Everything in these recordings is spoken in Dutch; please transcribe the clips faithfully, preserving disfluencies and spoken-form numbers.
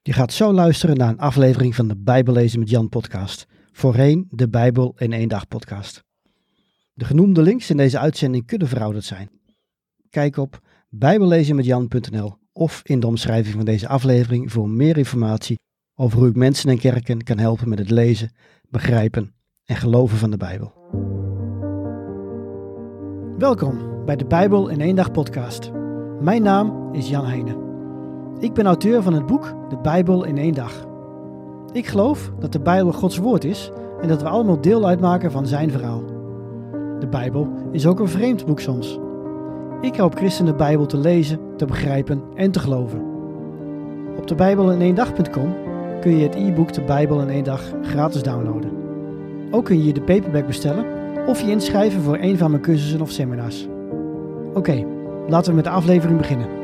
Je gaat zo luisteren naar een aflevering van de Bijbellezen met Jan podcast. Voorheen de Bijbel in één dag podcast. De genoemde links in deze uitzending kunnen verouderd zijn. Kijk op bijbellezenmetjan punt n l of in de omschrijving van deze aflevering voor meer informatie over hoe ik mensen en kerken kan helpen met het lezen, begrijpen en geloven van de Bijbel. Welkom bij de Bijbel in één dag podcast. Mijn naam is Jan Heijnen. Ik ben auteur van het boek De Bijbel in één dag. Ik geloof dat de Bijbel Gods woord is en dat we allemaal deel uitmaken van zijn verhaal. De Bijbel is ook een vreemd boek soms. Ik help christenen de Bijbel te lezen, te begrijpen en te geloven. Op de bijbel in één dag punt com kun je het e-book De Bijbel in één dag gratis downloaden. Ook kun je de paperback bestellen of je inschrijven voor een van mijn cursussen of seminars. Oké, laten we met de aflevering beginnen.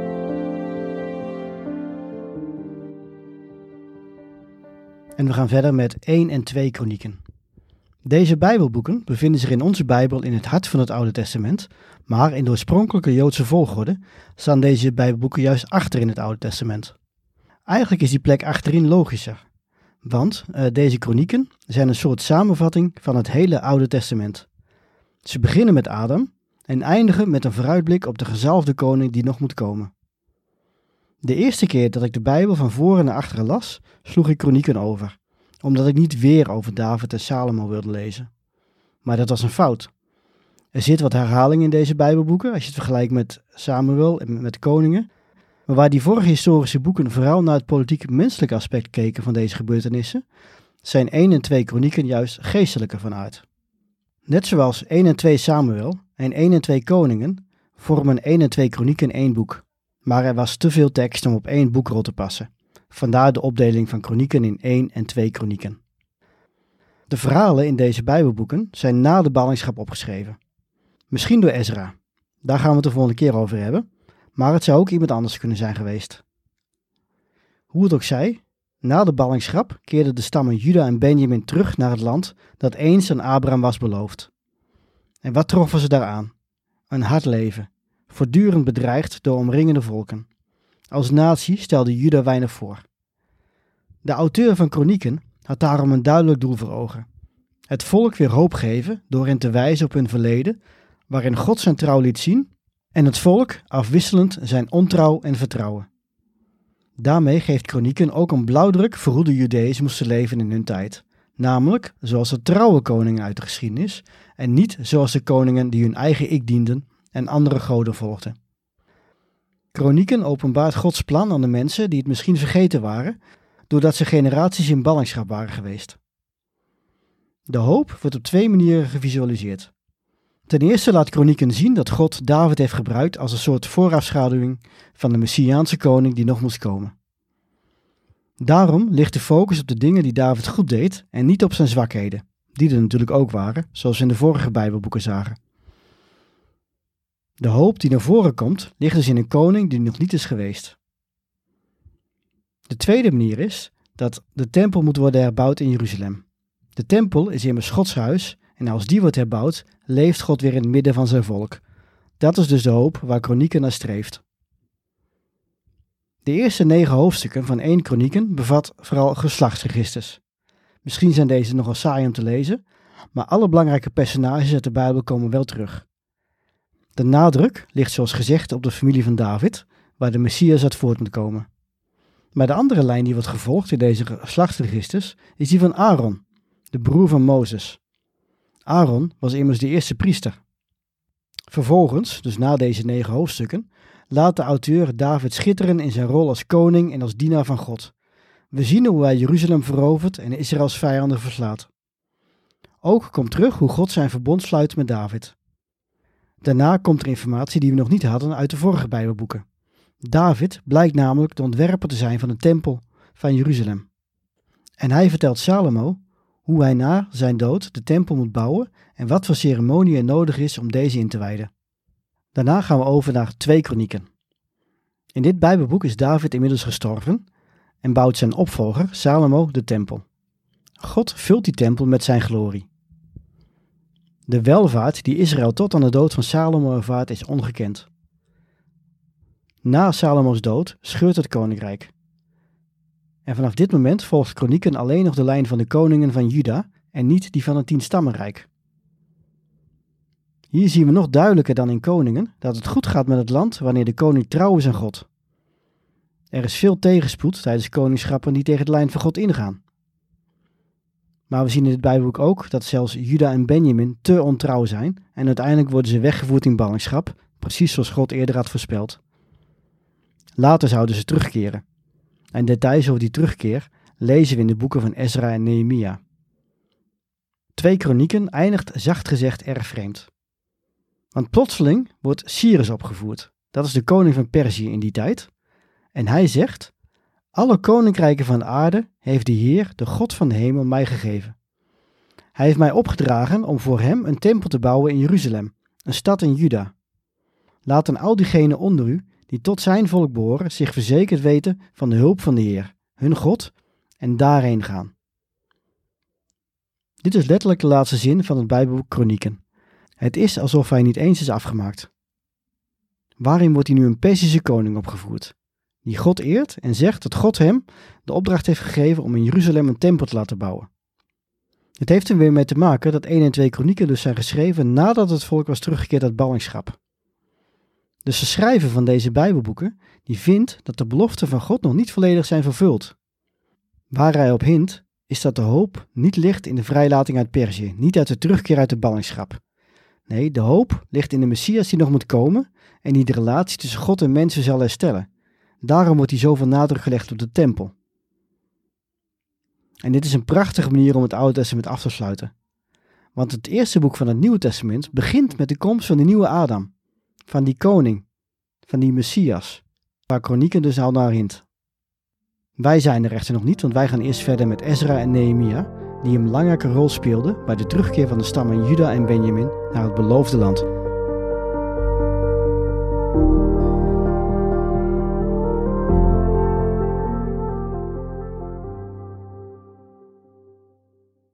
En we gaan verder met één en twee Kronieken. Deze Bijbelboeken bevinden zich in onze Bijbel in het hart van het Oude Testament, maar in de oorspronkelijke Joodse volgorde staan deze Bijbelboeken juist achter in het Oude Testament. Eigenlijk is die plek achterin logischer, want uh, deze Kronieken zijn een soort samenvatting van het hele Oude Testament. Ze beginnen met Adam en eindigen met een vooruitblik op de gezalfde koning die nog moet komen. De eerste keer dat ik de Bijbel van voren naar achteren las, sloeg ik Kronieken over, omdat ik niet weer over David en Salomo wilde lezen. Maar dat was een fout. Er zit wat herhaling in deze Bijbelboeken, als je het vergelijkt met Samuel en met koningen. Maar waar die vorige historische boeken vooral naar het politiek-menselijke aspect keken van deze gebeurtenissen, zijn één en twee Kronieken juist geestelijker van aard. Net zoals één en twee Samuel en één en twee Koningen vormen één en twee Kronieken één boek. Maar er was te veel tekst om op één boekrol te passen. Vandaar de opdeling van Kronieken in één en twee Kronieken. De verhalen in deze Bijbelboeken zijn na de ballingschap opgeschreven. Misschien door Ezra. Daar gaan we het de volgende keer over hebben. Maar het zou ook iemand anders kunnen zijn geweest. Hoe het ook zij, na de ballingschap keerden de stammen Juda en Benjamin terug naar het land dat eens aan Abraham was beloofd. En wat troffen ze daaraan? Een hard leven, voortdurend bedreigd door omringende volken. Als natie stelde Juda weinig voor. De auteur van Kronieken had daarom een duidelijk doel voor ogen. Het volk weer hoop geven door hen te wijzen op hun verleden, waarin God zijn trouw liet zien, en het volk afwisselend zijn ontrouw en vertrouwen. Daarmee geeft Kronieken ook een blauwdruk voor hoe de Judeërs moesten leven in hun tijd. Namelijk zoals de trouwe koningen uit de geschiedenis en niet zoals de koningen die hun eigen ik dienden en andere goden volgden. Kronieken openbaart Gods plan aan de mensen die het misschien vergeten waren, doordat ze generaties in ballingschap waren geweest. De hoop wordt op twee manieren gevisualiseerd. Ten eerste laat Kronieken zien dat God David heeft gebruikt als een soort voorafschaduwing van de Messiaanse koning die nog moest komen. Daarom ligt de focus op de dingen die David goed deed en niet op zijn zwakheden, die er natuurlijk ook waren, zoals we in de vorige Bijbelboeken zagen. De hoop die naar voren komt, ligt dus in een koning die nog niet is geweest. De tweede manier is dat de tempel moet worden herbouwd in Jeruzalem. De tempel is immers Gods huis en als die wordt herbouwd, leeft God weer in het midden van zijn volk. Dat is dus de hoop waar Kronieken naar streeft. De eerste negen hoofdstukken van één Kronieken bevat vooral geslachtsregisters. Misschien zijn deze nogal saai om te lezen, maar alle belangrijke personages uit de Bijbel komen wel terug. De nadruk ligt zoals gezegd op de familie van David, waar de Messias uit voort moet komen. Maar de andere lijn die wordt gevolgd in deze geslachtsregisters is die van Aaron, de broer van Mozes. Aaron was immers de eerste priester. Vervolgens, dus na deze negen hoofdstukken, laat de auteur David schitteren in zijn rol als koning en als dienaar van God. We zien hoe hij Jeruzalem verovert en Israëls vijanden verslaat. Ook komt terug hoe God zijn verbond sluit met David. Daarna komt er informatie die we nog niet hadden uit de vorige Bijbelboeken. David blijkt namelijk de ontwerper te zijn van de tempel van Jeruzalem. En hij vertelt Salomo hoe hij na zijn dood de tempel moet bouwen en wat voor ceremonie er nodig is om deze in te wijden. Daarna gaan we over naar twee Kronieken. In dit Bijbelboek is David inmiddels gestorven en bouwt zijn opvolger Salomo de tempel. God vult die tempel met zijn glorie. De welvaart die Israël tot aan de dood van Salomo ervaart is ongekend. Na Salomo's dood scheurt het koninkrijk. En vanaf dit moment volgt Kronieken alleen nog de lijn van de koningen van Juda en niet die van het tienstammenrijk. Hier zien we nog duidelijker dan in Koningen dat het goed gaat met het land wanneer de koning trouw is aan God. Er is veel tegenspoed tijdens koningschappen die tegen de lijn van God ingaan. Maar we zien in het Bijbelboek ook dat zelfs Juda en Benjamin te ontrouw zijn en uiteindelijk worden ze weggevoerd in ballingschap, precies zoals God eerder had voorspeld. Later zouden ze terugkeren. En details over die terugkeer lezen we in de boeken van Ezra en Nehemia. Twee Kronieken eindigt zacht gezegd erg vreemd. Want plotseling wordt Cyrus opgevoerd. Dat is de koning van Perzië in die tijd. En hij zegt: alle koninkrijken van de aarde heeft de Heer, de God van de hemel, mij gegeven. Hij heeft mij opgedragen om voor hem een tempel te bouwen in Jeruzalem, een stad in Juda. Laten al diegenen onder u, die tot zijn volk behoren, zich verzekerd weten van de hulp van de Heer, hun God, en daarheen gaan. Dit is letterlijk de laatste zin van het Bijbelboek Kronieken. Het is alsof hij niet eens is afgemaakt. Waarin wordt hij nu een Perzische koning opgevoerd, die God eert en zegt dat God hem de opdracht heeft gegeven om in Jeruzalem een tempel te laten bouwen. Het heeft er weer mee te maken dat één en twee Kronieken dus zijn geschreven nadat het volk was teruggekeerd uit ballingschap. Dus de schrijver van deze Bijbelboeken die vindt dat de beloften van God nog niet volledig zijn vervuld. Waar hij op hint is dat de hoop niet ligt in de vrijlating uit Perzië, niet uit de terugkeer uit de ballingschap. Nee, de hoop ligt in de Messias die nog moet komen en die de relatie tussen God en mensen zal herstellen. Daarom wordt hier zoveel nadruk gelegd op de tempel. En dit is een prachtige manier om het Oude Testament af te sluiten. Want het eerste boek van het Nieuwe Testament begint met de komst van de nieuwe Adam. Van die koning, van die Messias, waar Kronieken dus al naar hint. Wij zijn er echter nog niet, want wij gaan eerst verder met Ezra en Nehemia, die een belangrijke rol speelden bij de terugkeer van de stammen Juda en Benjamin naar het beloofde land.